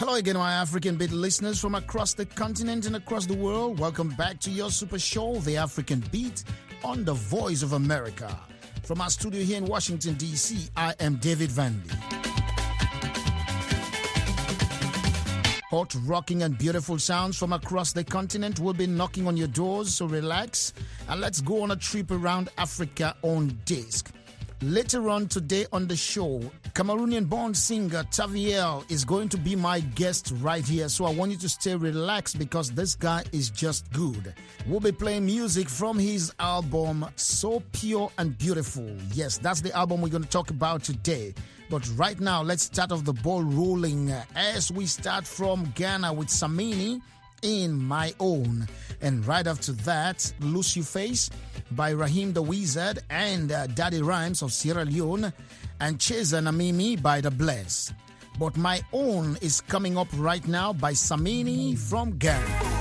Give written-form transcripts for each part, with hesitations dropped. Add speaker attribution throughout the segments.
Speaker 1: Hello again, my African Beat listeners from across the continent and across the world. Welcome back to your super show, The African Beat, on the Voice of America. From our studio here in Washington, D.C., I am David Vandy. Hot, rocking, and beautiful sounds from across the continent will be knocking on your doors, so relax and let's go on a trip around Africa on disc. Later on today on the show, Cameroonian-born singer Taviel is going to be my guest right here, so I want you to stay relaxed because this guy is just good. We'll be playing music from his album, So Pure and Beautiful. Yes, that's the album we're going to talk about today. But right now, let's start off the ball rolling as we start from Ghana with Samini in My Own. And right after that, Lose Your Face by Raheem the Wizard and Daddy Rhymes of Sierra Leone, and Cheza Namimi by The Bless. But My Own is coming up right now by Samini from Ghana.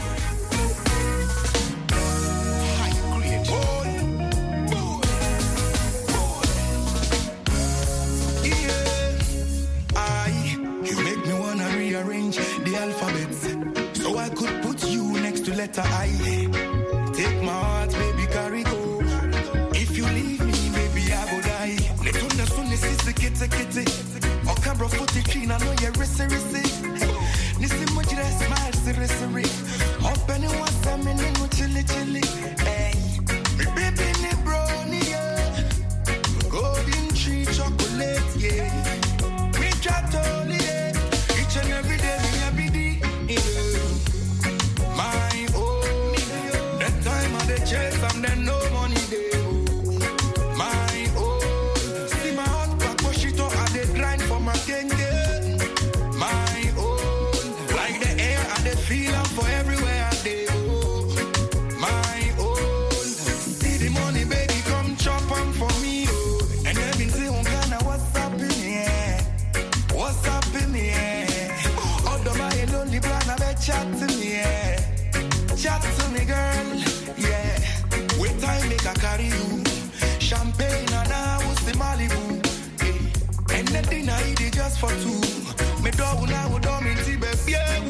Speaker 2: The alphabet, so I could put you next to letter I. Take my heart, baby, carry go. If you leave me, baby, I go die. Netuna sunni sisi kete kete. Okabro footy clean, I know you're resi. Nisi mujire smile siri. Open it once, I'm in it, chili. Hey, me baby, ne brownie, yeah. Golden tree chocolate, yeah. Me chatoli, yeah. Each and every day. My own, that time I dey chase and then no money dey. My own, see my heart back push it up, I dey grind for my kenge. My own, like the air I dey feel am for everywhere I dey. My own, see the money baby come chop am for me. And then been say Ghana what's up in here? What's up in here? Lonely plan, I bet chat to me, yeah. Chat to me, girl, yeah. Wait time make I carry you. Champagne and I was the Malibu, yeah. And the dinner I eat it just for two. Me dog now would do me baby, yeah.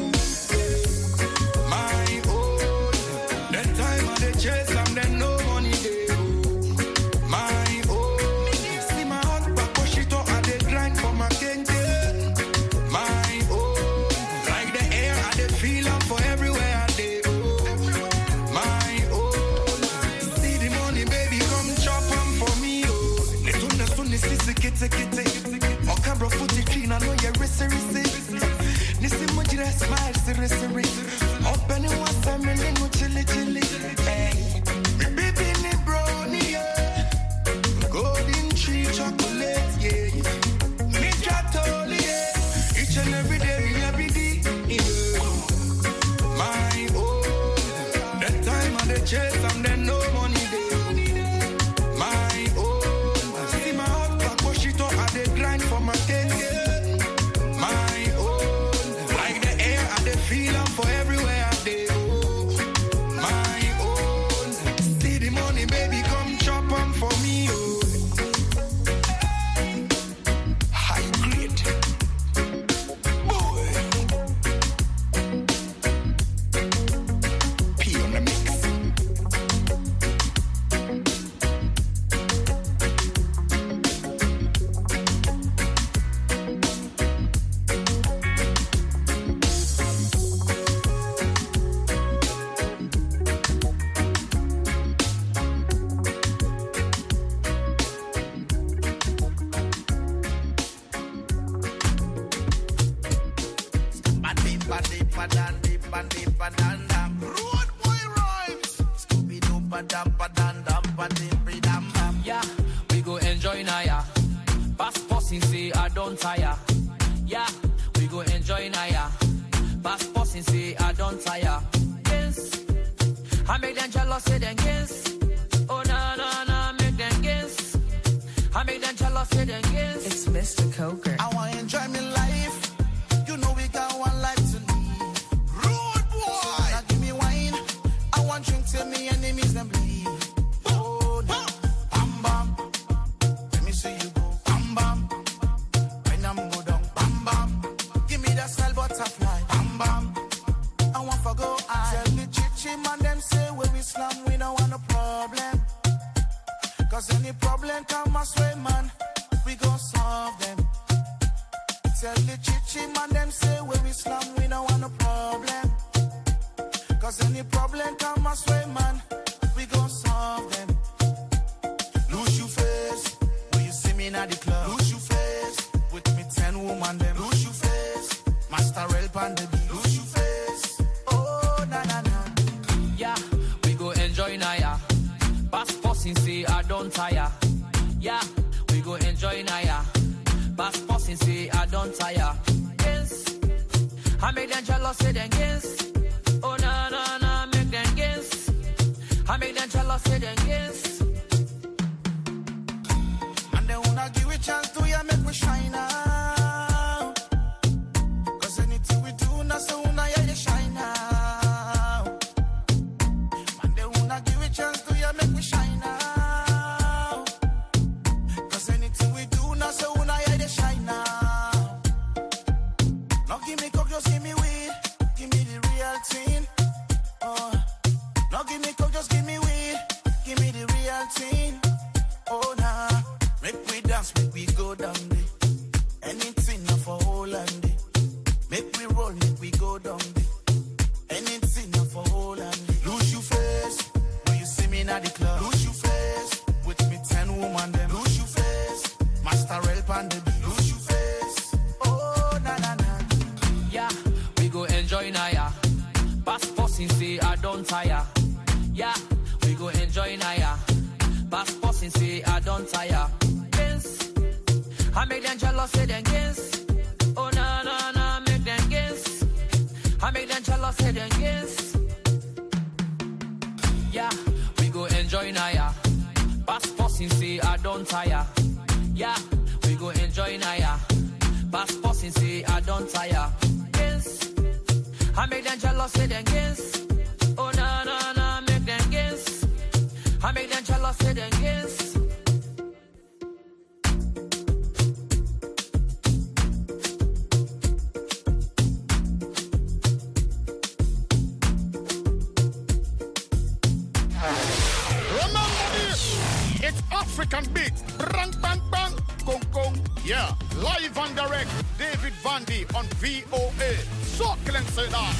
Speaker 2: My own, that time I dey chase and then no money dey. My own, see my heart back push it up, I dey grind for my kente. Feel am for everywhere I dey. My own, see the money, baby, come chop am for me. Netuna sunni sisi kete. Okabro footy clean, I know you're resi. Nisi mujire smile siri. Open it once, I'm in it, chili. Hey, me baby, ne brownie, yeah. Golden tree chocolate, yeah. Me chatoli, yeah. Each and every day, yeah. My own, that time I dey chase and then no money dey. My own, see my heart back push it up, I dey grind for my kenge. My own, like the air I dey feel am for everywhere I dey. My own, see the money baby come chop am for me. High grade.
Speaker 3: Yeah, we go enjoy Naya. Passport since say I don't tire. Yeah, we go enjoy Naya. Passport since say I don't tire. Yes, I make them jealous, say them yes. Oh no, make them yes. I make them jealous, say them yes.
Speaker 4: It's Mr. Coker.
Speaker 2: I want to enjoy my life. You know we got one life to live. Rude boy. Now give me wine. I want drink till me enemies them bleed. Oh, no. Bam bam. Let me see you go. Bam bam. When I'm go down. Bam bam. Give me that style butterfly. Tell the chichi man them say when we slam we don't want no problem. Cause any problem come us way man, we gon' solve them. Lose your face, when you see me in the club. Lose your face, with me 10 woman them. Lose your face, master help and the beat. Lose your face, oh na na na.
Speaker 3: Yeah, we go enjoy Naya. Pass passing say I don't tire. Yeah, we go enjoy Naya. Pass passing say I don't tire. Yes, I make them jealous say them yes. Oh na na na, make them yes. I make them jealous say them yes.
Speaker 2: And they wanna give a chance to ya make we shine now. Cause anything we do now so una ya you shine now. And they wanna give a chance to ya make we shine now. Cause anything we do now so una ya you shine now. Now give me coke, just give me weed. Give me the real thing. Now give me coke, just give me weed. Give me the real thing. Oh nah, make we dance, make we go down there. Anything now for Holland. Make we roll, make we go down there. Anything now for Holland. Lose your face when you see me in the club. Lose your face with me 10 woman them. Lose your face, master help and the beat. Lose your face, oh na na na.
Speaker 3: Yeah, we go enjoy Naya. Pass passing say I don't tire. Yeah, we go enjoy Naya. Pass passing say I don't tire. Yes, I make them jealous say them yes. Oh na na na, make them yes. I make them jealous say them yes. Yeah, we go enjoy Naya. Pass passing say I don't tire. Yeah, we go enjoy Naya. Pass passing say I don't tire. Yes, I make them jealous say them yes. Oh na na na, make them yes. I make them jealous say them yes.
Speaker 1: It's African beat. Bang, bang, bang. Kong, kong. Yeah. Live and direct. David Vandy on VOA. So, say that.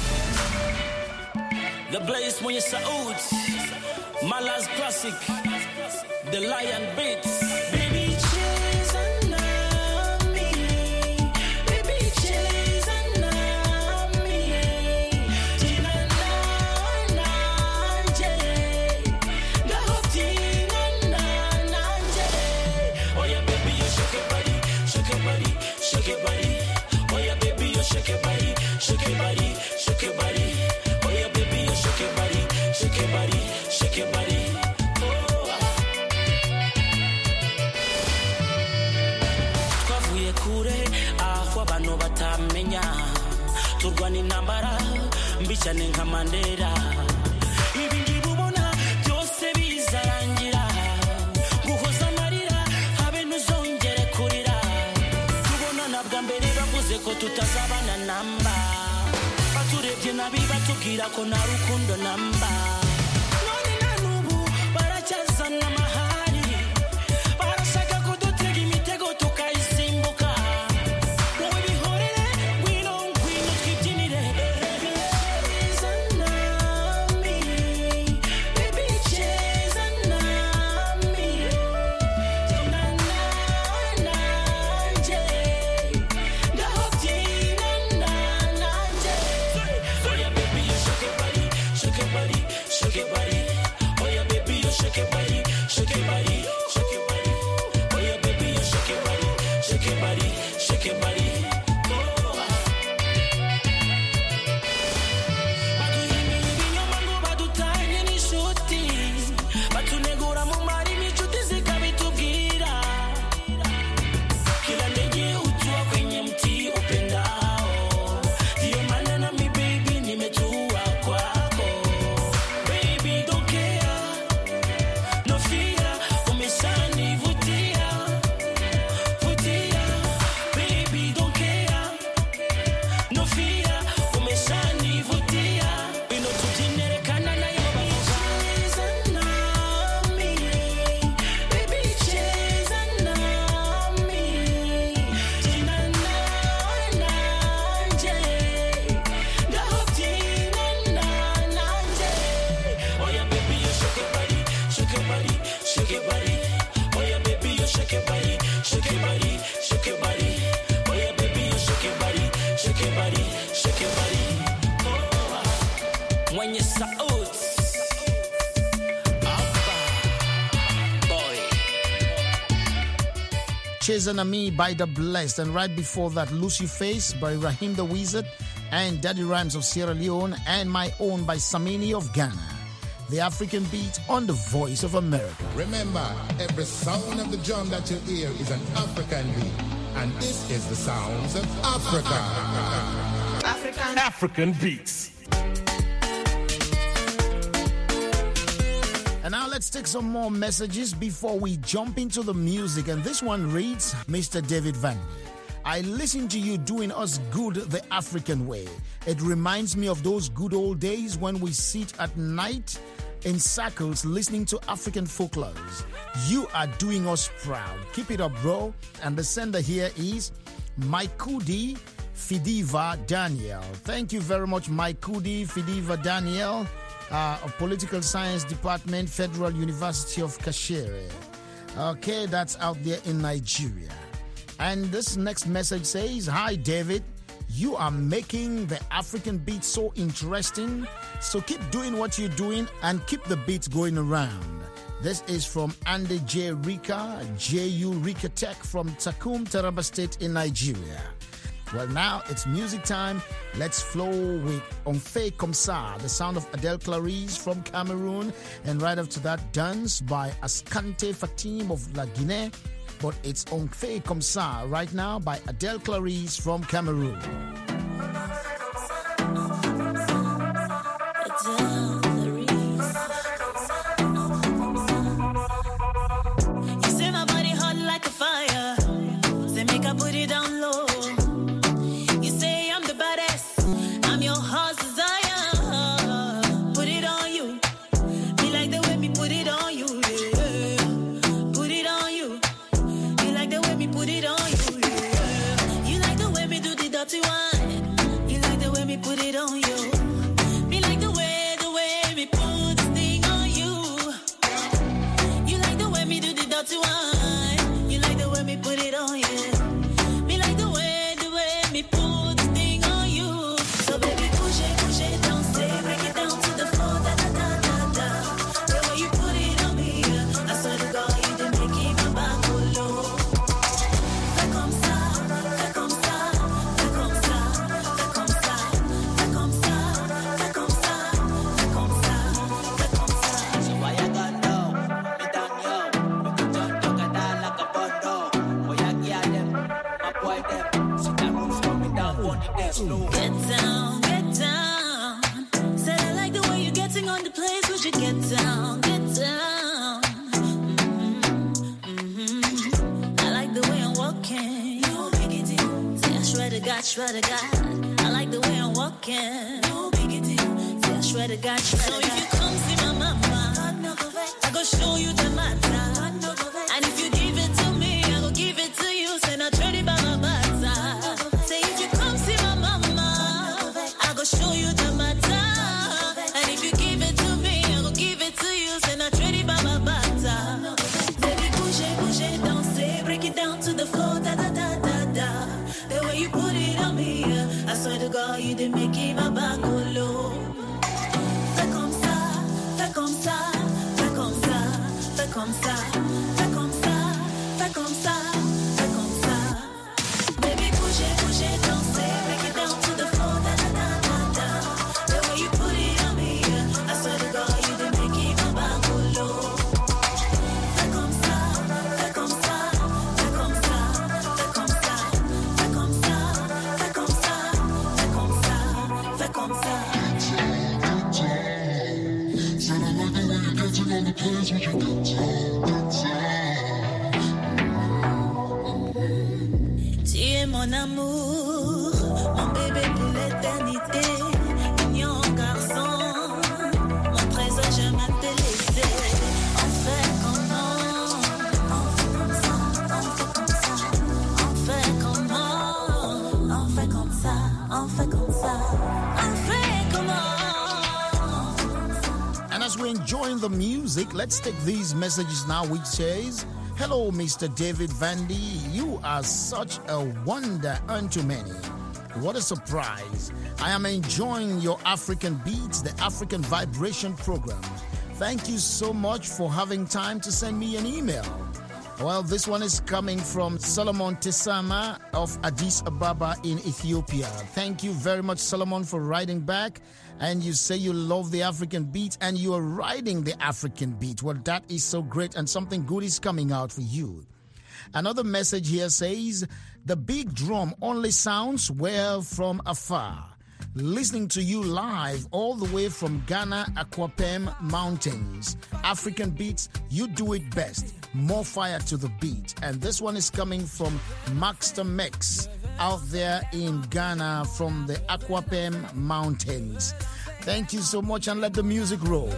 Speaker 4: The Blaze when you Saoud. Malaz Classic. The Lion Beats. Baby, chase and me. Baby, chase and me. Tina na je. The whole Tina na je. Oh yeah, baby, you shake your body, shake your body, shake your body. Oh yeah, baby, you shake your body, shake your body, shake your body. Oh yeah, baby, you shake your body, shake your body, shake your body. Kure aho abantu batamenya turwana intambara mbicane nka Mandela ibi ngibubona byose bizarangira guhoza amarira habe nuzongere kurira tubona nabwa mbere bavuze ko tutazabana namba baturebye nabi batubwira ko nta rukundo namba none na nubu baracyazana amahari barashaka kudutega imitego tukayisimbuka wowe bihorere ngwino ngwino twibyinire baby cheza nami tina nanje ndahotina nanje oh yeah baby you shake your body shake your body shake your body oh yeah baby you shake your body Saoud.
Speaker 1: Chasing Me by The Blessed, and right before that, Lucy Face by Raheem the Wizard, and Daddy Rhymes of Sierra Leone, and My Own by Samini of Ghana. The African Beat on the Voice of America.
Speaker 5: Remember, every sound of the drum that you hear is an African beat, and this is the sounds of Africa.
Speaker 6: African Beats.
Speaker 1: And now let's take some more messages before we jump into the music. And this one reads, Mr. David Vandy, I listen to you doing us good the African way. It reminds me of those good old days when we sit at night in circles listening to African folklores. You are doing us proud. Keep it up, bro. And the sender here is Maikudi Fidiva Daniel. Thank you very much, Maikudi Fidiva Daniel. Of Political Science Department, Federal University of Kashere. Okay, that's out there in Nigeria. And this next message says, Hi, David. You are making the African beat so interesting. So keep doing what you're doing and keep the beats going around. This is from Andy J. Rika, JU Rika Tech from Takum, Taraba State in Nigeria. Well, now it's music time. Let's flow with Onfe Komsa, the sound of Adele Clarice from Cameroon. And right after that, Dance by Askante Fatim of La Guinée. But it's Onfe Komsa right now by Adele Clarice from Cameroon.
Speaker 7: You say my body hot like a fire. Say make I put it down low. Swear to God, I like the way I'm walking. No big deal. Say I swear to God, so if you come see my mama, I go show you the matter. And if you give it to me, I go give it to you. Say not ready by my matter. Say if you come see my mama, I go show you the matter. And if you give it to me, I go give it to you. Say not ready by my matter. Baby, push it, don't say, break it down to the floor, da da da da da. The way you put it on me, I swear to God, you didn't make it my back go low. Fais comme ça, fais comme ça, fais comme ça, fais comme ça, fais comme ça, fais comme ça, fais comme ça. Baby, push it, don't say, break it down to the floor, da da da da da. The way you put it on me, I swear to God, you didn't make it my back go low. Fais comme ça, fais comme ça, fais comme ça, fais comme ça. Tu es mon amour, mon bébé pour l'éternité, mignon garçon, mon trésor, je m'appelle laissé. On fait comment? On fait comme ça, on fait comment? On fait comme ça, on fait comme ça, on fait comment?
Speaker 1: And as we're enjoying the music, let's take these messages now, which says, Hello, Mr. David Vandy. You are such a wonder unto many. What a surprise. I am enjoying your African Beats, the African Vibration program. Thank you so much for having time to send me an email. Well, this one is coming from Solomon Tesama of Addis Ababa in Ethiopia. Thank you very much, Solomon, for writing back. And you say you love the African beat and you are riding the African beat. Well, that is so great, and something good is coming out for you. Another message here says, the big drum only sounds well from afar. Listening to you live all the way from Ghana, Akwapem Mountains. African beats, you do it best. More fire to the beat. And this one is coming from Maxter Mex out there in Ghana from the Akwapem Mountains. Thank you so much, and let the music roll.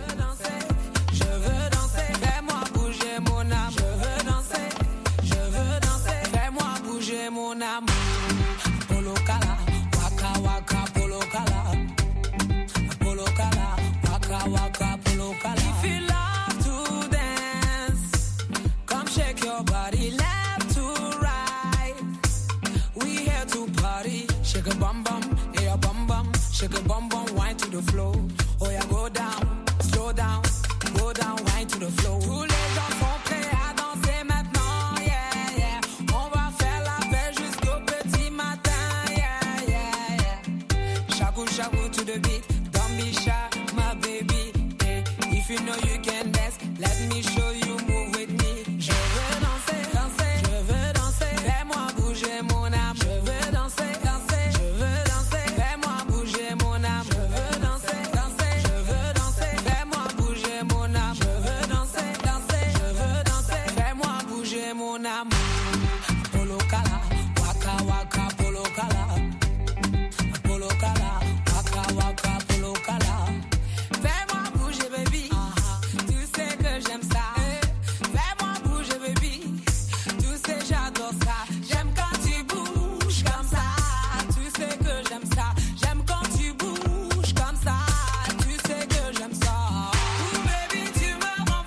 Speaker 3: If you love to dance, come shake your body left to right. We here to party. Shake a bum bum, yeah bum bum. Shake a bum bum, wine to the floor. Oh yeah, go down, slow down, wine to the floor. Tous les gens sont prêts à danser maintenant, yeah yeah. On va faire la fête jusqu'au petit matin, yeah yeah yeah. Shaku shaku to the beat, don't be shy, my baby. Hey, if you know you can dance, let me show you, move with me. Je veux danser, danser, je veux danser. Fais-moi bouger mon âme. Je veux danser, danser, je veux danser. Fais-moi bouger mon âme. Je veux danser, danser, je veux danser. Fais-moi bouger mon âme. Je veux danser, danser, je veux danser. Fais-moi bouger mon âme. Polo kala, waka waka polo kala. Polo kala, waka waka polo kala. Fais-moi bouger baby, tu sais que j'aime ça. Fais-moi bouger baby, tu sais j'adore ça. J'aime quand tu bouges comme ça, tu sais que j'aime ça. J'aime quand tu bouges comme ça, tu sais que j'aime ça. Ooh baby tu me rends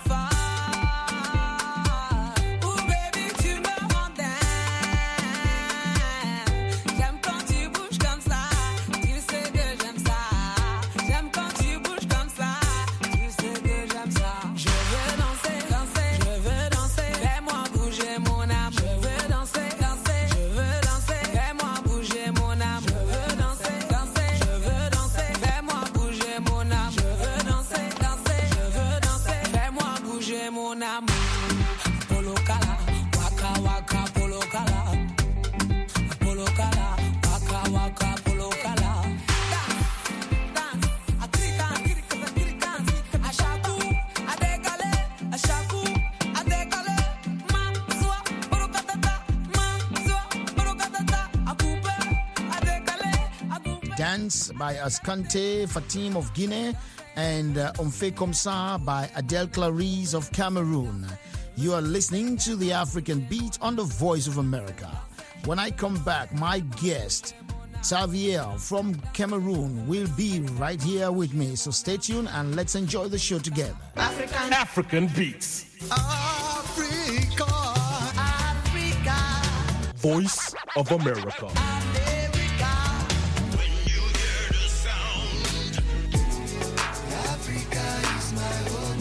Speaker 3: folle, ooh baby tu me rends dingue. J'aime quand tu bouges comme ça, tu sais que j'aime ça. J'aime quand tu bouges comme ça, tu sais que j'aime ça. Je veux danser, danser, je veux danser. Fais-moi bouger mon âme. Je veux danser, danser, je veux danser. Fais-moi bouger mon âme. Je veux danser, danser, je veux danser. Fais-moi bouger mon âme. Je veux danser, danser, je veux danser. Fais-moi bouger mon âme. Polo kala, waka waka polo kala. Polo kala, waka waka polo kala. Dance, a dance, a shaku, a décalé, a shaku, a décalé. Ma soa, borokatata, ma soa, borokatata, a coupe, a décalé, a coupe.
Speaker 1: Dance by Ascante Fatim of Guinea and On Fait Comme Ça by Adele Clarice of Cameroon. You are listening to the African Beat on the Voice of America. When I come back, my guest, Xavier from Cameroon, will be right here with me. So stay tuned and let's enjoy the show together.
Speaker 6: African Beats.
Speaker 2: Africa, Africa,
Speaker 6: Voice of America.
Speaker 2: America. When you hear the sound, Africa is my home.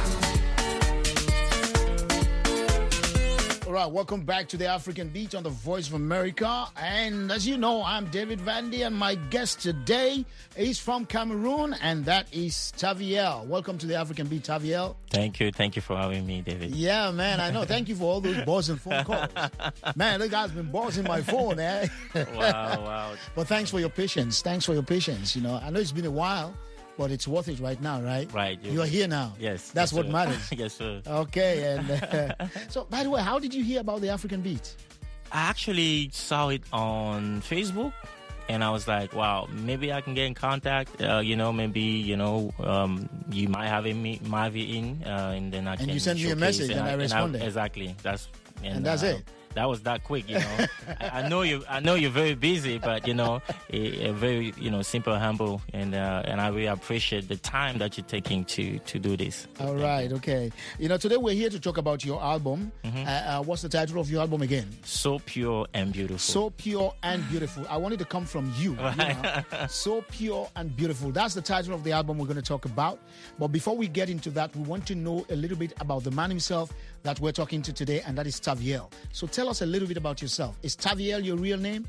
Speaker 1: All right, welcome back to the African Beat on the Voice of America. And as you know, I'm David Vandy, and my guest today is from Cameroon, and that is Taviel. Welcome to the African Beat, Taviel.
Speaker 8: Thank you for having me, David.
Speaker 1: Yeah, man, I know. Thank you for all those buzzing phone calls. Man, this guy's been buzzing my phone, eh?
Speaker 8: Wow.
Speaker 1: But thanks for your patience. You know, I know it's been a while, but it's worth it right now, right?
Speaker 8: Right.
Speaker 1: You're here now.
Speaker 8: Yes.
Speaker 1: That's
Speaker 8: yes,
Speaker 1: what
Speaker 8: sir.
Speaker 1: matters.
Speaker 8: Yes, sir.
Speaker 1: Okay. And so, by the way, how did you hear about the African Beat?
Speaker 8: I actually saw it on Facebook, and I was like, wow, maybe I can get in contact. Maybe, you might have me in, and then I can
Speaker 1: And you sent me a
Speaker 8: showcase
Speaker 1: message, and I responded.
Speaker 8: Exactly. That's
Speaker 1: it.
Speaker 8: That was that quick, you know. I know you're very busy, but you know, a very, you know, simple, humble, and I really appreciate the time that you're taking to do this.
Speaker 1: All right, okay. You know, today we're here to talk about your album. What's the title of your album again?
Speaker 8: So Pure and Beautiful.
Speaker 1: So Pure and Beautiful. I wanted to come from you. You know? So Pure and Beautiful. That's the title of the album we're going to talk about. But before we get into that, we want to know a little bit about the man himself that we're talking to today, and that is Taviel. So tell us a little bit about yourself. Is Taviel your real name?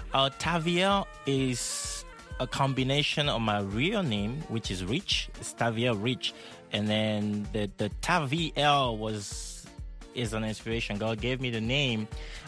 Speaker 8: Taviel is a combination of my real name, which is Rich. It's Taviel Rich. And then the Taviel is an inspiration. God gave me the name,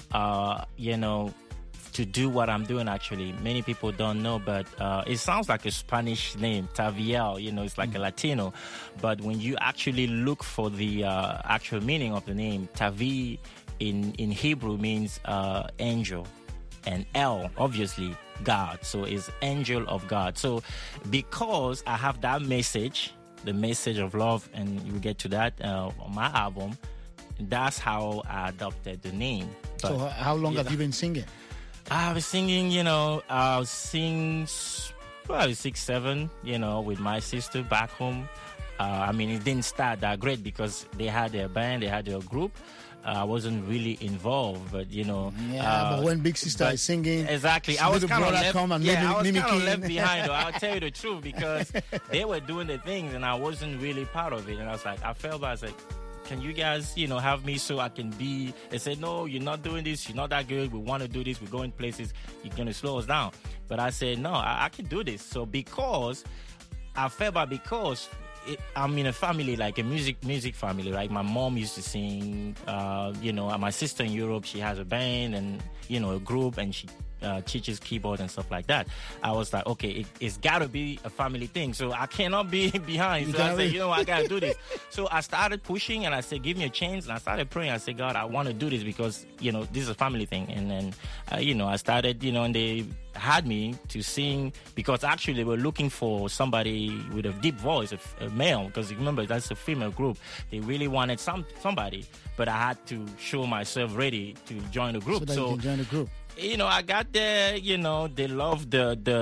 Speaker 8: you know, to do what I'm doing. Actually, many people don't know, but it sounds like a Spanish name, Taviel. You know, it's like a Latino. But when you actually look for the actual meaning of the name, Tavi in Hebrew means angel, and El, obviously, God. So it's angel of God. So because I have that message, the message of love, and you get to that on my album, that's how I adopted the name. But,
Speaker 1: so how long have you been singing?
Speaker 8: I was singing, you know, I'll sing probably 6, 7, you know, with my sister back home. I mean, it didn't start that great because they had their band, they had their group. I wasn't really involved, but you know.
Speaker 1: But when Big Sister is singing,
Speaker 8: exactly, I was kind of left.
Speaker 1: I was
Speaker 8: kind of left behind. Though, I'll tell you the truth, because they were doing the things and I wasn't really part of it. And I was like, I felt bad. I was like, can you guys, you know, have me so I can be? They said, no, you're not doing this. You're not that good. We want to do this. We're going places. You're going to slow us down. But I said, no, I can do this. So because I felt bad, because I'm in a family, like a music family, right? My mom used to sing, you know, my sister in Europe, she has a band and, you know, a group, and she teaches keyboard and stuff like that. I was like, okay, it's got to be a family thing, so I cannot be behind. So I said, you know, I got to do this. So I started pushing, and I said, give me a chance. And I started praying. I said, God, I want to do this because, you know, this is a family thing. And then, you know, I started, you know, and they had me to sing, because actually they were looking for somebody with a deep voice, a male, because remember, that's a female group. They really wanted somebody, but I had to show myself ready to join the group.
Speaker 1: So that you can join the group.
Speaker 8: You know, I got there, you know, they loved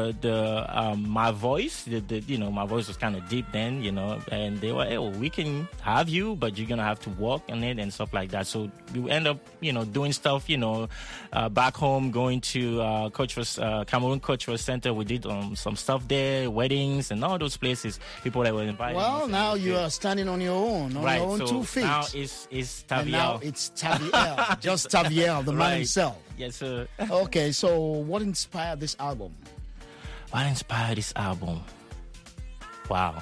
Speaker 8: my voice. You know, my voice was kind of deep then, you know, and they were, hey, well, we can have you, but you're going to have to work on it and stuff like that. So we end up, you know, doing stuff, you know, back home, going to Cameroon Cultural Center. We did some stuff there, weddings and all those places, people that were invited.
Speaker 1: Well, now you are standing on your own, on your own 2 feet.
Speaker 8: Now it's Taviel.
Speaker 1: And now it's Taviel, just Taviel, the man himself.
Speaker 8: Yes, sir.
Speaker 1: Okay, so what inspired this album?
Speaker 8: What inspired this album? Wow.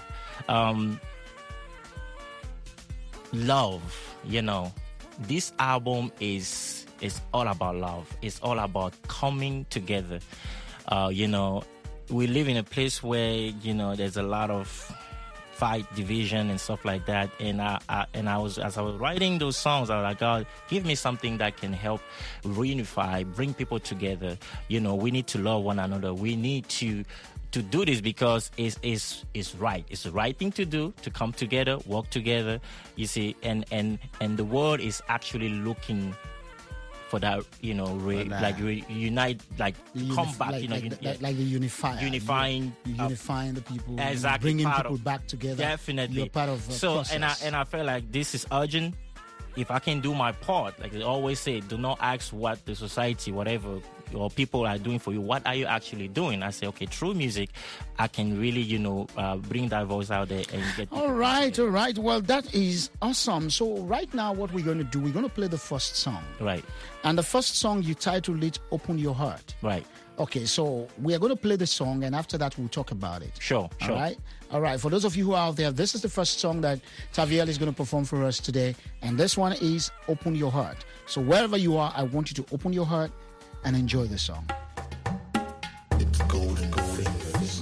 Speaker 8: Love, you know. This album is all about love. It's all about coming together. You know, we live in a place where, you know, there's a lot of fight, division, and stuff like that. And as I was writing those songs, I was like, God, give me something that can help reunify, bring people together. You know, we need to love one another. We need to do this because it's right. It's the right thing to do, to come together, work together. You see, and the world is actually looking for that, you know, unite, like come back,
Speaker 1: like,
Speaker 8: you know,
Speaker 1: like the unifying the people,
Speaker 8: exactly,
Speaker 1: bringing people back together.
Speaker 8: Definitely,
Speaker 1: you're part of the process.
Speaker 8: and I felt like this is urgent. If I can do my part, like they always say, do not ask what the society, whatever, or people are doing for you. What are you actually doing? I say, okay, through music, I can really, you know, bring that voice out there and get.
Speaker 1: All right. Well, that is awesome. So right now, what we're going to do, we're going to play the first song.
Speaker 8: Right.
Speaker 1: And the first song, you titled it "Open Your Heart."
Speaker 8: Right.
Speaker 1: Okay, so we are going to play the song, and after that, we'll talk about it.
Speaker 8: Sure.
Speaker 1: All right. For those of you who are out there, this is the first song that Taviel is going to perform for us today, and this one is "Open Your Heart." So wherever you are, I want you to open your heart and enjoy the song.
Speaker 5: It's golden fingers.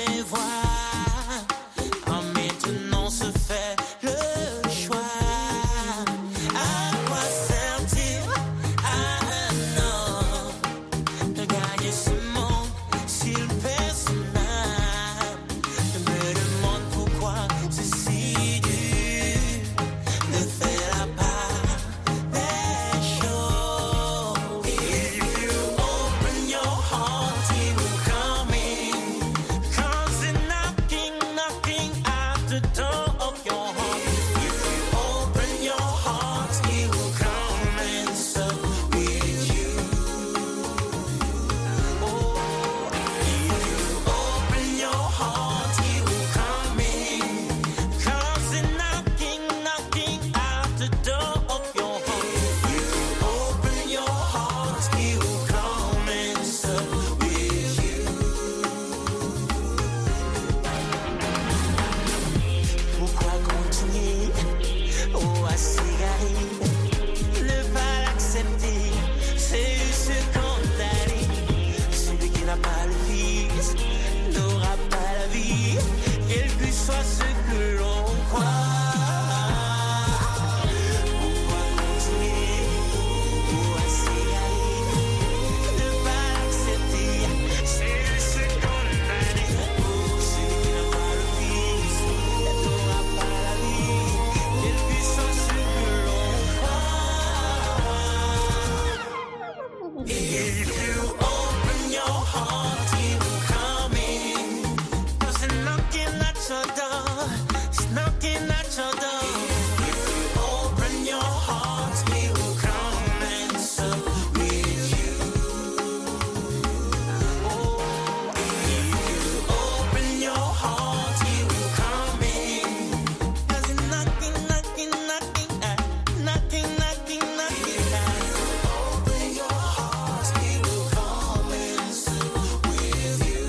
Speaker 4: prévoir. En maintenant se fait le choix. À quoi sert-il à un homme de gagner ce monde s'il perd son âme? Je me demande pourquoi c'est si dur de faire la part des choses. If you open your heart, he will come in. Comes in knocking, knocking at the door of your heart. If you open your heart, he will come and sup with you. Oh, if you open your heart, he will come in. Comes in knocking, knocking at the door of your heart. If you open your heart, he will come and sup with you. Pourquoi continuer? Oh, à s'égarer, ne pas l'accepter, c'est se condamner. Celui qui n'a pas le vice n'aura pas la vie, quel que soit ce que l'on croit. Pourquoi continuer? Oh, à s'égarer, ne pas l'accepter, c'est se condamner. Celui qui n'a pas le vice n'aura pas la vie, quel que soit ce que l'on croit. If you open your heart, he will come in. 'Cause he's knocking at your door. He's knocking at your door. If you open your heart, he will come and sup with you. Oh, if you open your heart, he will come in. 'Cause he's knocking, knocking, knocking, knocking, knocking, knocking at. Open your heart, he will come and sup with you.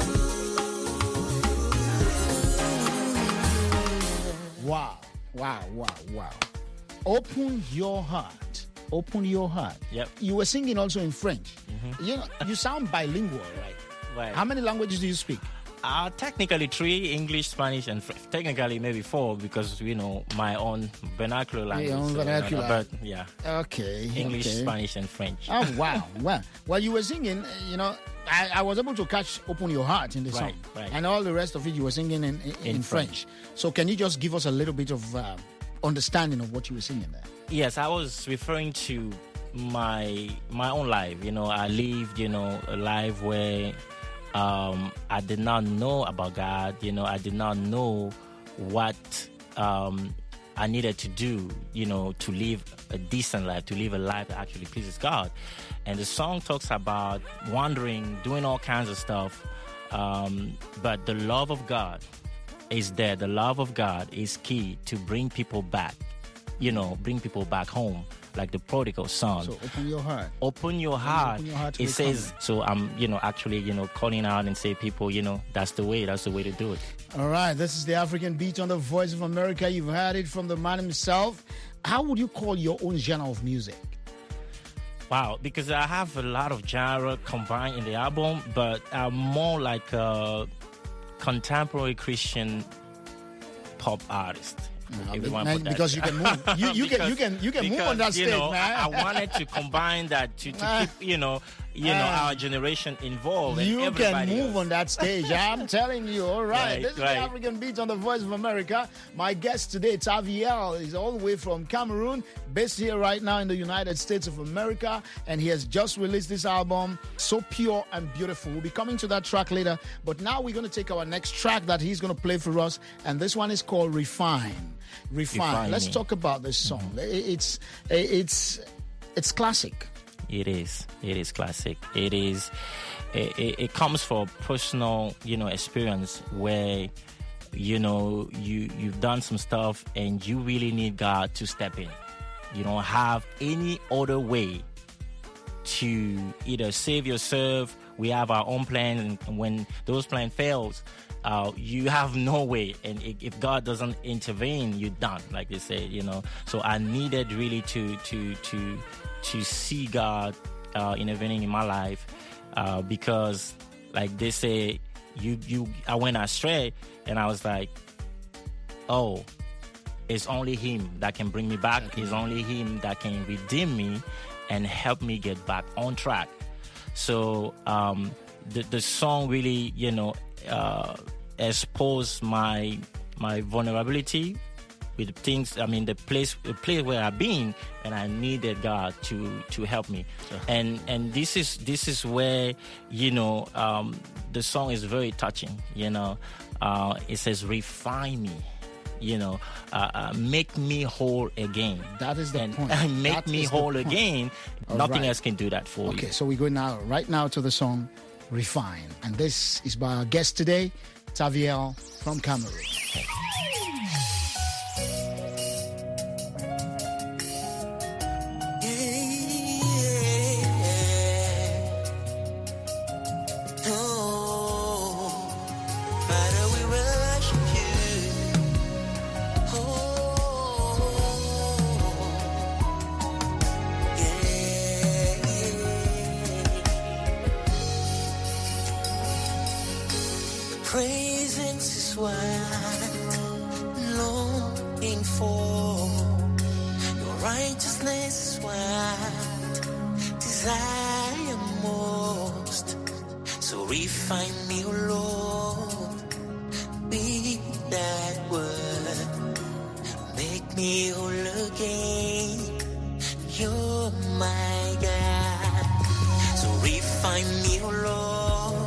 Speaker 1: Wow, wow, wow, wow. Open your heart. Open your heart.
Speaker 8: Yep.
Speaker 1: You were singing also in French. You know, you sound bilingual, right?
Speaker 8: Right.
Speaker 1: How many languages do you speak?
Speaker 8: Technically 3, English, Spanish, and technically maybe 4 because, my own vernacular language.
Speaker 1: Your own
Speaker 8: So,
Speaker 1: vernacular.
Speaker 8: but yeah,
Speaker 1: Okay.
Speaker 8: English,
Speaker 1: okay.
Speaker 8: Spanish, and French.
Speaker 1: Oh, wow. Well, while you were singing, I was able to catch Open Your Heart in the
Speaker 8: Right,
Speaker 1: song.
Speaker 8: right.
Speaker 1: And all the rest of it you were singing in French. So can you just give us a little bit of understanding of what you were singing there?
Speaker 8: Yes, I was referring to my own life. I lived, a life where I did not know about God. I did not know what I needed to do, to live a decent life, to live a life that actually pleases God. And the song talks about wandering, doing all kinds of stuff. But the love of God is there. The love of God is key to bring people back, bring people back home, like the prodigal son.
Speaker 1: So open your heart.
Speaker 8: Open your heart.
Speaker 1: Open your heart
Speaker 8: It
Speaker 1: will
Speaker 8: says, so I'm, actually, calling out and say, people, that's the way to do it.
Speaker 1: All right, this is the African Beat on the Voice of America. You've heard it from the man himself. How would you call your own genre of music?
Speaker 8: Wow, because I have a lot of genre combined in the album, but I'm more like a contemporary Christian pop artist. if you want to put that.
Speaker 1: Because you can move. You can move on that stage, man.
Speaker 8: I wanted to combine that to keep our generation involved. And
Speaker 1: You can
Speaker 8: everybody
Speaker 1: move
Speaker 8: else.
Speaker 1: on that stage. I'm telling you. All right.
Speaker 8: Right,
Speaker 1: This is the
Speaker 8: right.
Speaker 1: African Beat on the Voice of America. My guest today, Taviel, is all the way from Cameroon, based here right now in the United States of America. And he has just released this album, So Pure and Beautiful. We'll be coming to that track later. But now we're going to take our next track that he's going to play for us. And this one is called Refine.
Speaker 8: Refine
Speaker 1: Let's
Speaker 8: Me.
Speaker 1: talk about this song. It's classic.
Speaker 8: It is. It is classic. It is. It comes from personal, experience where, you've done some stuff and you really need God to step in. You don't have any other way to either save yourself. We have our own plans, and when those plans fails, you have no way. And if God doesn't intervene, you're done, like they say. So I needed really to see God intervening in my life, because, like they say, I went astray, and I was like, oh, it's only him that can bring me back. It's only him that can redeem me and help me get back on track. So the song really, exposed my vulnerability with things. I mean, the place where I've been, and I needed God to help me. Sure. And this is where the song is very touching. It says, "Refine me." Make me whole again.
Speaker 1: That is the point.
Speaker 8: Make
Speaker 1: that
Speaker 8: me whole again. Nothing else can do that for you.
Speaker 1: Okay, so we go right now to the song "Refine," and this is by our guest today, Taviel from Cameroon.
Speaker 9: Presence is what I'm longing for. Your righteousness is what I desire most. So refine me, O Lord, be that word. Make me whole again. You're my God. So refine me, O Lord.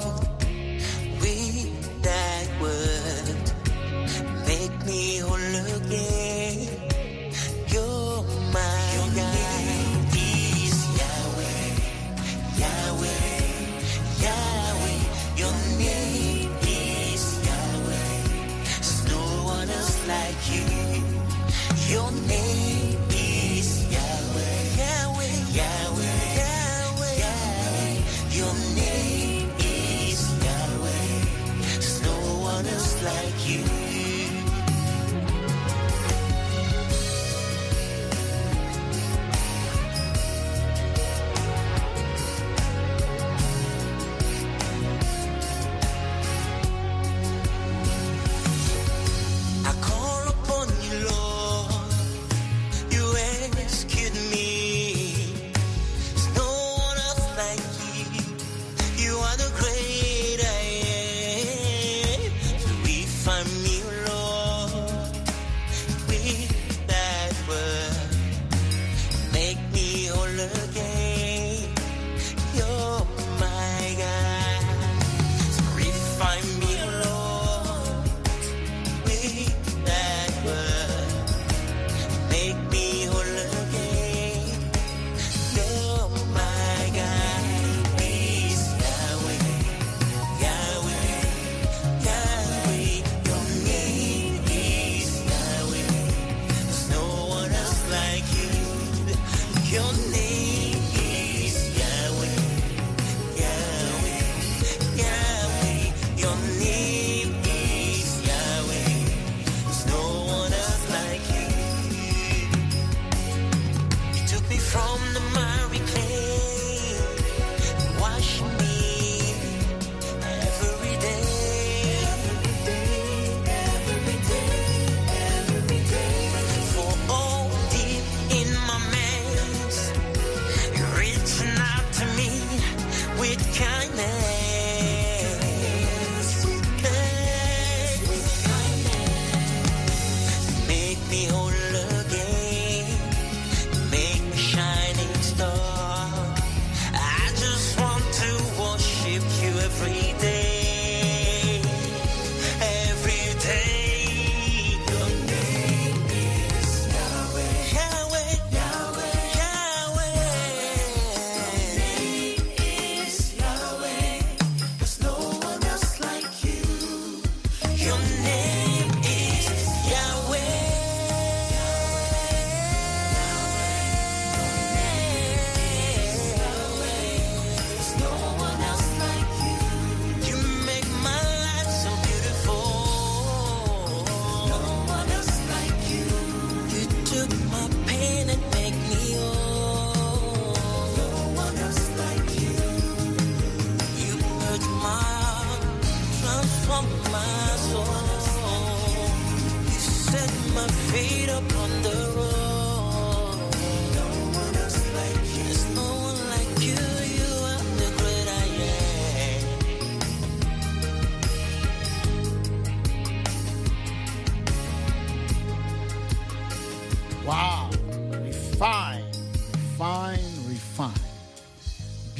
Speaker 9: Make me whole again. You're my God. Your name is Yahweh, Yahweh, Yahweh. Your name is Yahweh. There's no one else like you. Your name is Yahweh, Yahweh, Yahweh, Yahweh, Yahweh. Your name is Yahweh. There's no one else like you.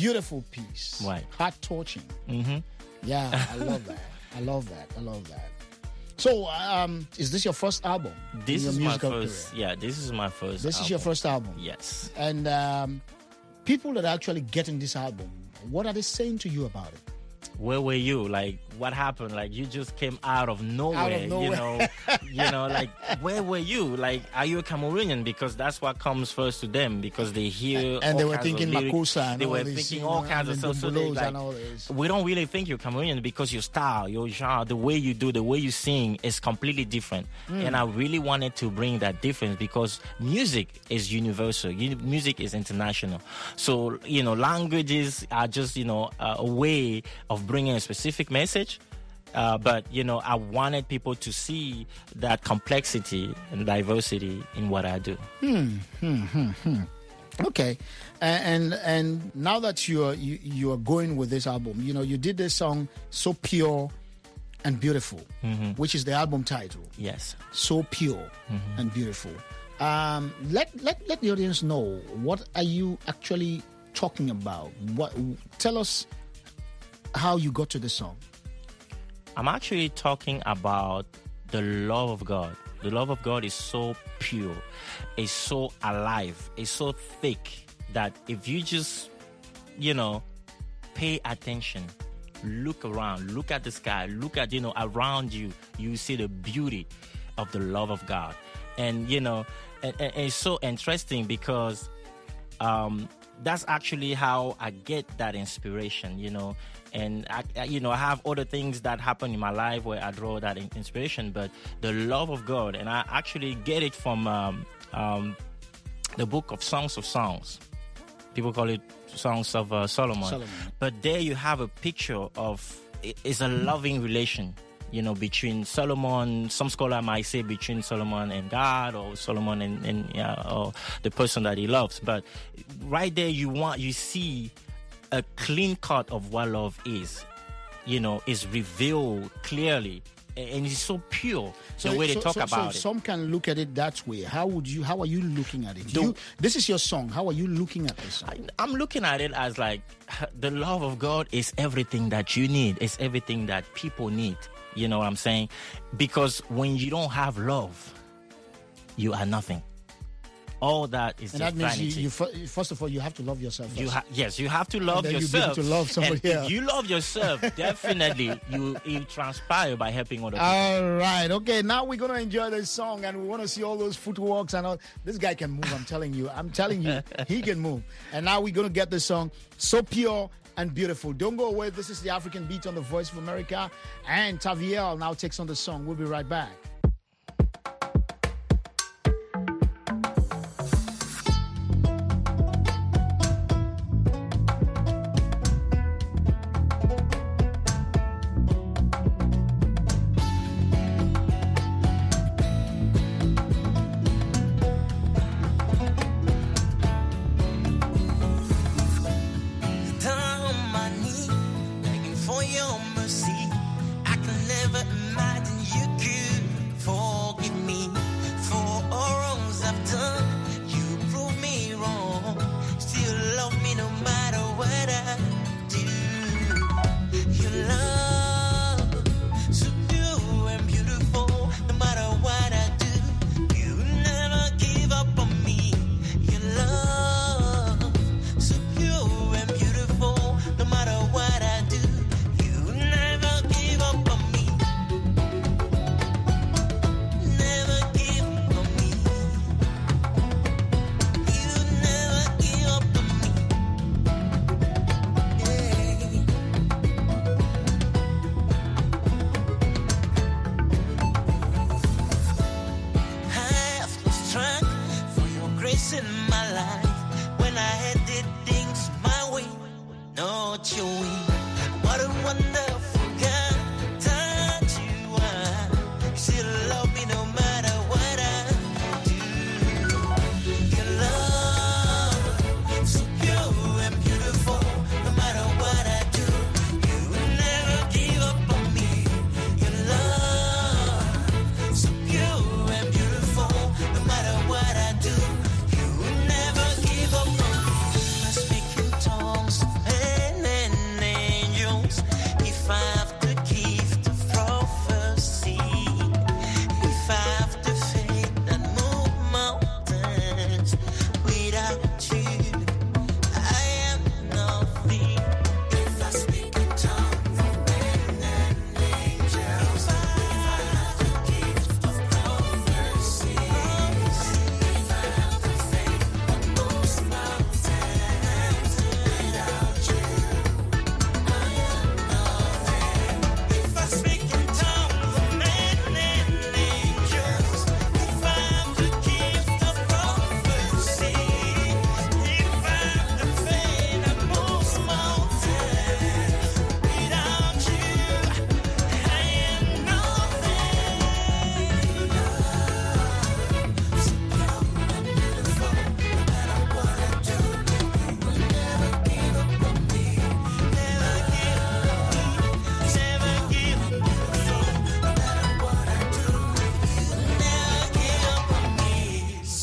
Speaker 1: beautiful piece.
Speaker 8: Right.
Speaker 1: Heart-touching.
Speaker 8: Mm-hmm.
Speaker 1: Yeah, I love that. I love that. So, is this your first album?
Speaker 8: This
Speaker 1: in your
Speaker 8: is my
Speaker 1: musical
Speaker 8: first.
Speaker 1: career?
Speaker 8: Yeah, this is my first.
Speaker 1: This is your first album?
Speaker 8: Yes.
Speaker 1: And people that are actually getting this album, what are they saying to you about it?
Speaker 8: Where were you? Like, what happened? Like, you just came out of nowhere. You know, like, where were you? Like, are you a Cameroonian? Because that's what comes first to them, because they hear
Speaker 1: and
Speaker 8: all
Speaker 1: they were
Speaker 8: kinds
Speaker 1: thinking
Speaker 8: of lyrics.
Speaker 1: Makossa and
Speaker 8: they
Speaker 1: all
Speaker 8: were
Speaker 1: this,
Speaker 8: thinking
Speaker 1: you
Speaker 8: all
Speaker 1: know,
Speaker 8: kinds of
Speaker 1: and
Speaker 8: stuff. So they,
Speaker 1: Dumbulos
Speaker 8: like,
Speaker 1: and all this.
Speaker 8: we don't really think you're Cameroonian because your style, your genre, the way you do, the way you sing is completely different. And I really wanted to bring that difference because music is universal. Music is international. So, you know, languages are just, you know, a way of bringing a specific message. But, you know, I wanted people to see that complexity and diversity in what I do.
Speaker 1: Okay, and now that you are going with this album, you know, you did this song "So Pure and Beautiful," which is the album title.
Speaker 8: Yes.
Speaker 1: So pure and beautiful. Let the audience know, what are you actually talking about? Tell us how you got to the song.
Speaker 8: I'm actually talking about the love of God. The love of God is so pure, it's so alive, it's so thick that if you just, you know, pay attention, look around, look at the sky, look at, you know, around you, you see the beauty of the love of God. And, you know, and it's so interesting because that's actually how I get that inspiration, you know. And I you know, I have other things that happen in my life where I draw that inspiration, but the love of God, and I actually get it from the book of Songs of Songs. People call it Songs of Solomon. But there you have a picture of, it's a loving relation, you know, between Solomon. Some scholar might say between Solomon and God, or Solomon and or the person that he loves. But right there, you see a clean cut of what love is, you know, is revealed clearly, and it's so pure the way they talk about it.
Speaker 1: Some can look at it that way. How are you looking at it? This is your song. How are you looking at this song?
Speaker 8: I'm looking at it as like, the love of God is everything that you need. It's everything that people need. You know what I'm saying? Because when you don't have love, you are nothing. All that is
Speaker 1: and
Speaker 8: just
Speaker 1: that means
Speaker 8: vanity.
Speaker 1: you first of all, you have to love yourself first.
Speaker 8: Yes, you have to love
Speaker 1: and then
Speaker 8: yourself.
Speaker 1: You be able to love somebody
Speaker 8: and
Speaker 1: else.
Speaker 8: If you love yourself, definitely you transpire by helping other people.
Speaker 1: All right. Okay, now we're going to enjoy this song, and we want to see all those footworks and all. This guy can move, I'm telling you. He can move. And now we're going to get the song So Pure and Beautiful. Don't go away. This is the African Beat on the Voice of America. And Taviel now takes on the song. We'll be right back.
Speaker 9: Down on my knee, begging for your mercy. I can never imagine you could forgive me for all wrongs I've done. You prove me wrong, still love me no matter what I do. Your love, so pure and beautiful, no matter what I do. You never give up on me. Your love, so pure and beautiful, no matter what I do. You never give up on me. Never give up on me. You never give up on me. Yeah. I have lost track for your grace in my life. When I had did things my way, not your way. What a wonderful God that you are. You still love me no matter what I do. Your love, so pure and beautiful, no matter what I do. You never give up on me. Your love, so pure and beautiful, no matter what I do. You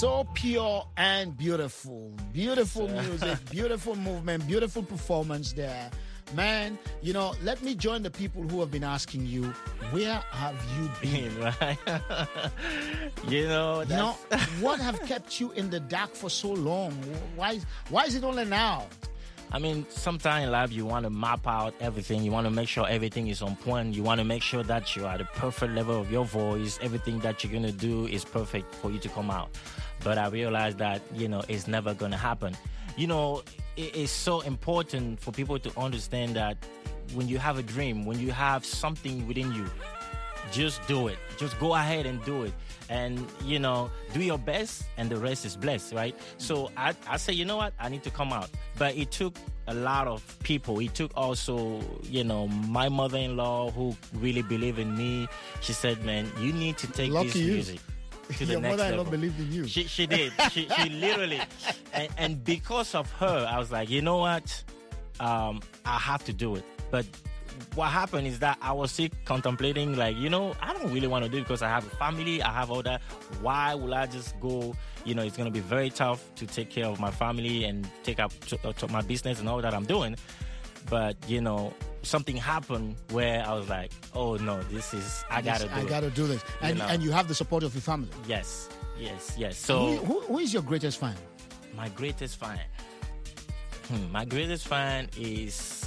Speaker 1: So pure and beautiful. Beautiful music, beautiful movement, beautiful performance there. Man, you know, let me join the people who have been asking you, where have you been?
Speaker 8: Right. you know,
Speaker 1: what have kept you in the dark for so long? Why is it only now?
Speaker 8: I mean, sometimes in life you want to map out everything. You want to make sure everything is on point. You want to make sure that you're at the perfect level of your voice. Everything that you're going to do is perfect for you to come out. But I realized that, you know, it's never going to happen. You know, it is so important for people to understand that when you have a dream, when you have something within you, just do it. Just go ahead and do it. And, you know, do your best and the rest is blessed, right? So I say, you know what? I need to come out. But it took a lot of people. It took also, you know, my mother-in-law who really believed in me. She said, man, you need to take this music to the
Speaker 1: Your
Speaker 8: next
Speaker 1: mother-in-law
Speaker 8: level.
Speaker 1: believed in you.
Speaker 8: She did. She literally. And because of her, I was like, you know what? I have to do it. But what happened is that I was still contemplating, like, you know, I don't really want to do it because I have a family, I have all that. Why will I just go? You know, it's going to be very tough to take care of my family and take up to my business and all that I'm doing. But, you know, something happened where I was like, oh, no, I got to do
Speaker 1: this. And you have the support of your family.
Speaker 8: Yes. So
Speaker 1: who is your greatest fan?
Speaker 8: My greatest fan? My greatest fan is...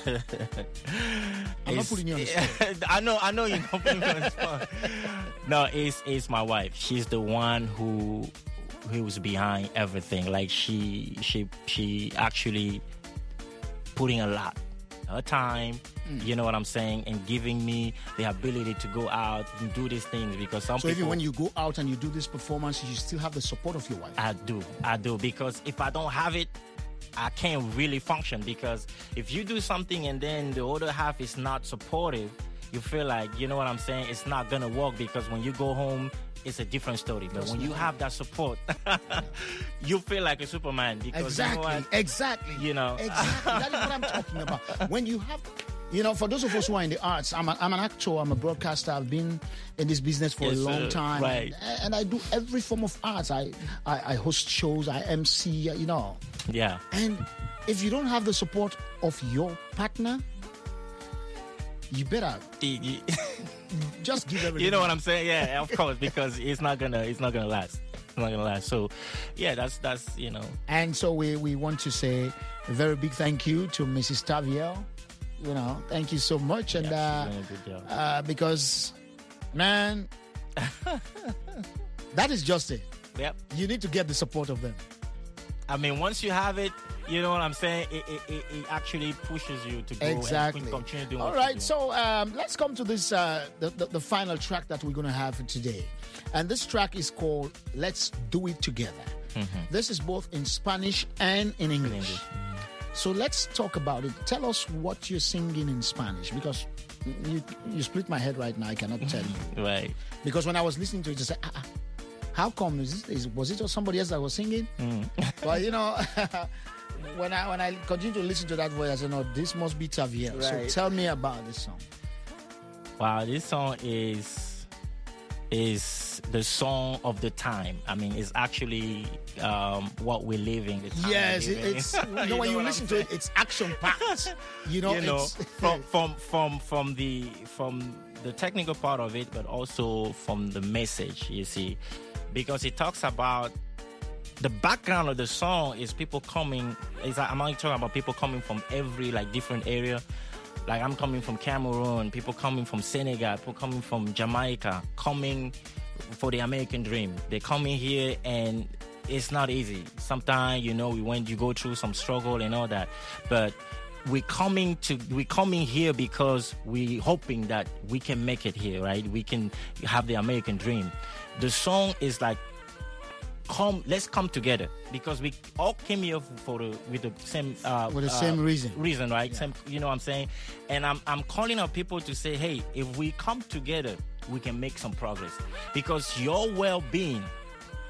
Speaker 1: I'm not putting you on the spot.
Speaker 8: I know you're not putting me on the spot. No, it's my wife. She's the one who was behind everything. Like she actually putting a lot her time, you know what I'm saying, and giving me the ability to go out and do these things because some people...
Speaker 1: So even when you go out and you do this performance, you still have the support of your wife?
Speaker 8: I do because if I don't have it, I can't really function, because if you do something and then the other half is not supportive, you feel like, you know what I'm saying, it's not gonna work, because when you go home, it's a different story. But when you have that support, you feel like a Superman. Because
Speaker 1: exactly.
Speaker 8: You know,
Speaker 1: that is what I'm talking about. When you have, you know, for those of us who are in the arts, I'm an actor, I'm a broadcaster, I've been in this business for a long time,
Speaker 8: right.
Speaker 1: and I do every form of arts. I host shows, I MC, you know.
Speaker 8: Yeah.
Speaker 1: And if you don't have the support of your partner, you better just give everything.
Speaker 8: You know what I'm saying? Yeah, of course, because it's not gonna last. It's not gonna last. So, yeah, that's you know.
Speaker 1: And so we want to say a very big thank you to Mrs. Taviel. You know, thank you so much. And
Speaker 8: she's doing a good job.
Speaker 1: Because, man, that is just it.
Speaker 8: Yep.
Speaker 1: You need to get the support of them.
Speaker 8: I mean, once you have it, you know what I'm saying? It actually pushes you to go
Speaker 1: exactly.
Speaker 8: and continue doing
Speaker 1: All right, so let's come to this, the final track that we're going to have for today. And this track is called Let's Do It Together. Mm-hmm. This is both in Spanish and in English. So let's talk about it. Tell us what you're singing in Spanish, because you split my head right now. I cannot tell you.
Speaker 8: Right.
Speaker 1: Because when I was listening to it, I said, how come? Was it somebody else that was singing? But, you know, when I continue to listen to that voice, I said, no, this must be Taviel. Right. So tell me about this song.
Speaker 8: Wow, this song is the song of the time. I mean, it's actually what we're living.
Speaker 1: Yes, it's you know, when you listen to it, it's action packed. You know, it's
Speaker 8: from the technical part of it, but also from the message. You see, because it talks about the background of the song is people coming. I'm only talking about people coming from every different area. Like, I'm coming from Cameroon, people coming from Senegal, people coming from Jamaica, coming for the American dream. They're coming here, and it's not easy. Sometimes, you know, you go through some struggle and all that. But we're coming here because we're hoping that we can make it here, right? We can have the American dream. The song is like, let's come together, because we all came here with the same reason, right?
Speaker 1: Yeah.
Speaker 8: Same, you know what I'm saying? And I'm calling on people to say, hey, if we come together, we can make some progress, because your well-being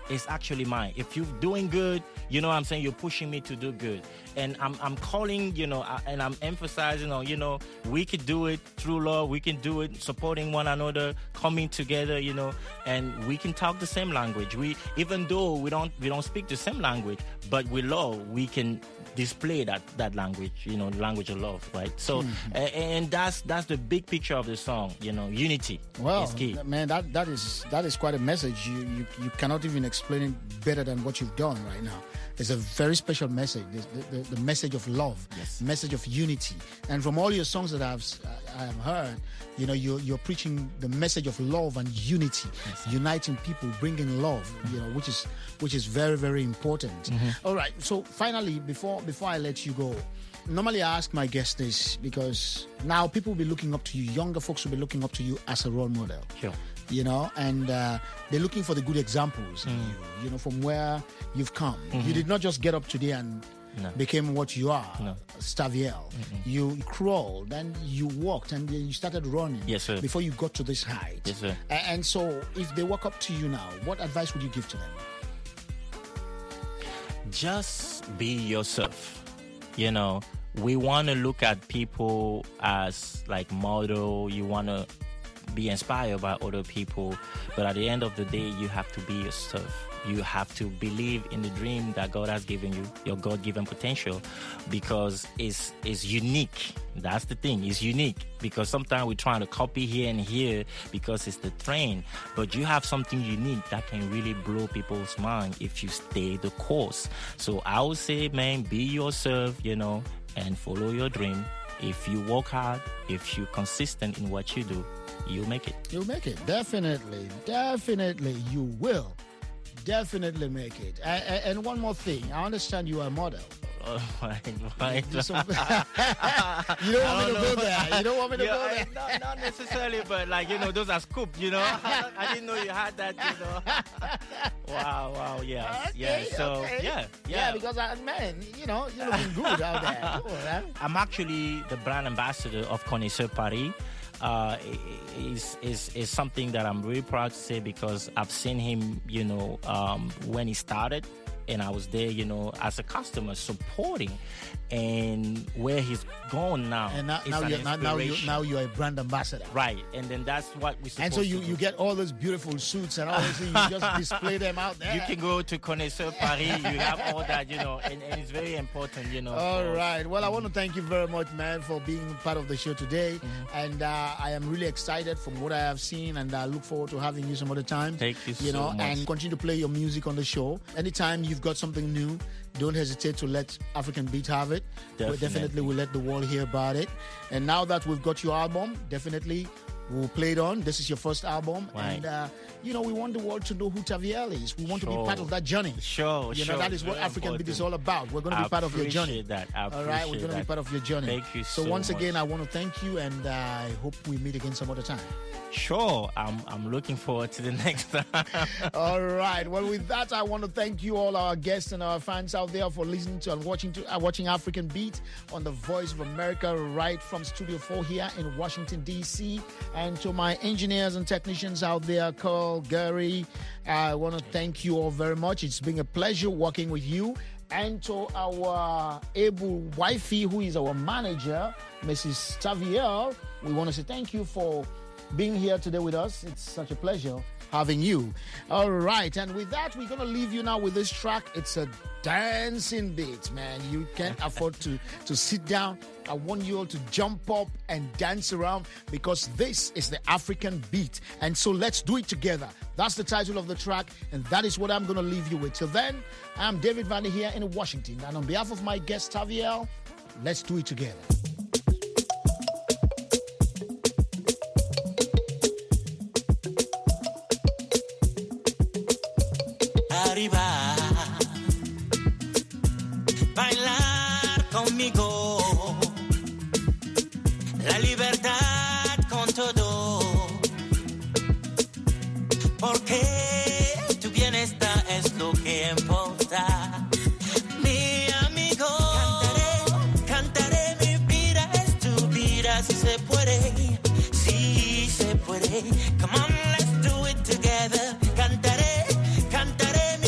Speaker 8: is actually mine. If you're doing good, you know what I'm saying, you're pushing me to do good. And I'm calling, you know, and I'm emphasizing on, you know, we could do it through love. We can do it supporting one another, coming together, you know, and we can talk the same language. Even though we don't speak the same language, but with love, we can display that language, you know, the language of love, right? So, and that's the big picture of the song, you know, unity is key.
Speaker 1: Man, that is quite a message. You cannot even explain it better than what you've done right now. It's a very special message, the message of love, message of unity. And from all your songs that I have heard, you know, you're preaching the message of love and unity, uniting people, bringing love, you know, which is very, very important. All right. So finally, before I let you go, normally I ask my guests this because now people will be looking up to you. Younger folks will be looking up to you as a role model. Sure. You know, and they're looking for the good examples in you know, from where you've come. You did not just get up today and became what you are, Staviel. You crawled and you walked and you started running before you got to this height.
Speaker 8: Yes, sir.
Speaker 1: And so if they walk up to you now, what advice would you give to them?
Speaker 8: Just be yourself. You know, we want to look at people as like model. You want to be inspired by other people, but at the end of the day, you have to be yourself. You have to believe in the dream that God has given you, your God-given potential, because it's unique. That's the thing. It's unique because sometimes we're trying to copy here and here because it's the trend, but you have something unique that can really blow people's mind if you stay the course. So I would say, man, be yourself, you know, and follow your dream. If you work hard, if you're consistent in what you do, you'll make it.
Speaker 1: You'll make it. Definitely you will. Definitely make it. And one more thing. I understand you are a model.
Speaker 8: Oh, my.
Speaker 1: You don't want me to go there. You don't want me to go there.
Speaker 8: Not necessarily, but like, you know, those are scoop, you know. I didn't know you had that, you know. Wow, yes.
Speaker 1: Okay,
Speaker 8: yeah. So,
Speaker 1: okay.
Speaker 8: yeah.
Speaker 1: Because, man, you know, you're looking good out there. Cool, man.
Speaker 8: I'm actually the brand ambassador of Connaisseur Paris. Is something that I'm really proud to say because I've seen him, you know, when he started, and I was there, you know, as a customer supporting, and where he's gone now.
Speaker 1: And now you're a brand ambassador,
Speaker 8: right? And then that's what we.
Speaker 1: And so you get all those beautiful suits and all those things. You just display them out there.
Speaker 8: You can go to Connaisseur Paris. You have all that, you know, and it's very important, you know.
Speaker 1: All right. Well, I want to thank you very much, man, for being part of the show today. And I am really excited from what I have seen, and I look forward to having you some other time.
Speaker 8: Thank you so much.
Speaker 1: And continue to play your music on the show. Anytime you've got something new, don't hesitate to let African Beat have it. Definitely we'll let the world hear about it. And now that we've got your album, definitely we'll play it on. This is your first album.
Speaker 8: Right.
Speaker 1: And, you know, we want the world to know who Taviel is. We want to be part of that journey.
Speaker 8: Sure.
Speaker 1: You know, that is what African Beat is all about. We're going to be part of your journey.
Speaker 8: All
Speaker 1: right, we're going to be part of your journey.
Speaker 8: Thank you so
Speaker 1: once
Speaker 8: much.
Speaker 1: again, I want to thank you, and I hope we meet again some other time.
Speaker 8: Sure. I'm looking forward to the next time.
Speaker 1: All right. Well, with that, I want to thank you, all our guests and our fans out there, for listening to and watching African Beat on the Voice of America, right from Studio 4 here in Washington, D.C. And to my engineers and technicians out there, Carl, Gary, I want to thank you all very much. It's been a pleasure working with you. And to our able wifey, who is our manager, Mrs. Taviel, we want to say thank you for being here today with us. It's such a pleasure having you. All right. And with that, we're going to leave you now with this track. It's a dancing beat, man. You can't afford to sit down. I want you all to jump up and dance around because this is the African Beat. And so let's do it together. That's the title of the track, and that is what I'm going to leave you with. Till then, I'm David Vandy here in Washington. And on behalf of my guest, Taviel, let's do it together.
Speaker 9: Arriba, bailar conmigo, la libertad con todo, porque tu bienestar es lo que importa. Mi amigo, cantaré, mi vida es tu vida, si se puede, come on, let's do it together. Cantaré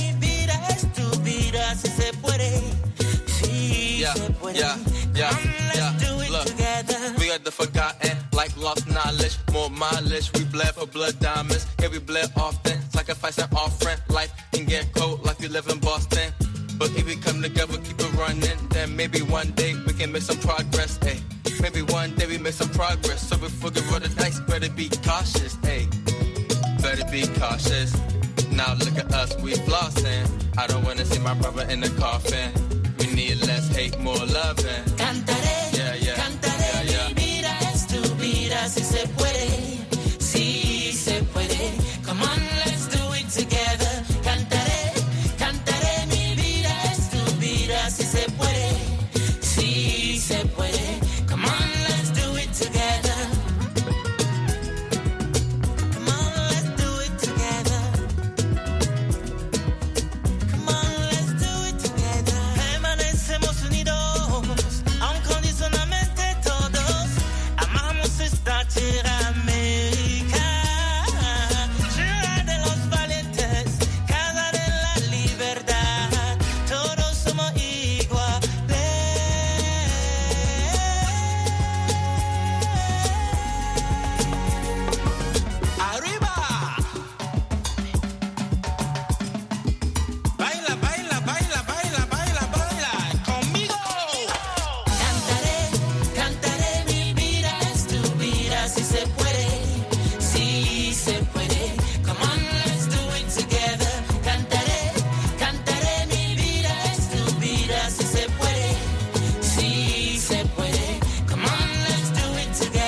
Speaker 10: of diamonds. Yeah, we bled often, sacrifice an offering. Life can get cold like you live in Boston. But if we come together, keep it running, then maybe one day we can make some progress, ayy. Maybe one day we make some progress. So before we roll the dice, better be cautious, ayy. Better be cautious. Now look at us, we flossing. I don't wanna see my brother in the coffin. We need less hate, more loving.
Speaker 9: Cantaré,
Speaker 10: yeah, yeah,
Speaker 9: cantaré,
Speaker 10: yeah, yeah.
Speaker 9: mi vida es tu vida, si se puede, si se puede. Come on, let's do it together. Cantaré, cantaré, mi vida es tu vida, si se puede, si se puede. Come on, let's do it together. Come on, let's do it together. Come on, let's do it together. Permanecemos unidos, incondicionalmente todos. Amamos esta tierra América, tierra de los valientes, casa de la libertad. Todos somos iguales. Arriba. Baila, baila, baila, baila, baila, baila conmigo. Cantaré, cantaré, mi vida es tu vida, si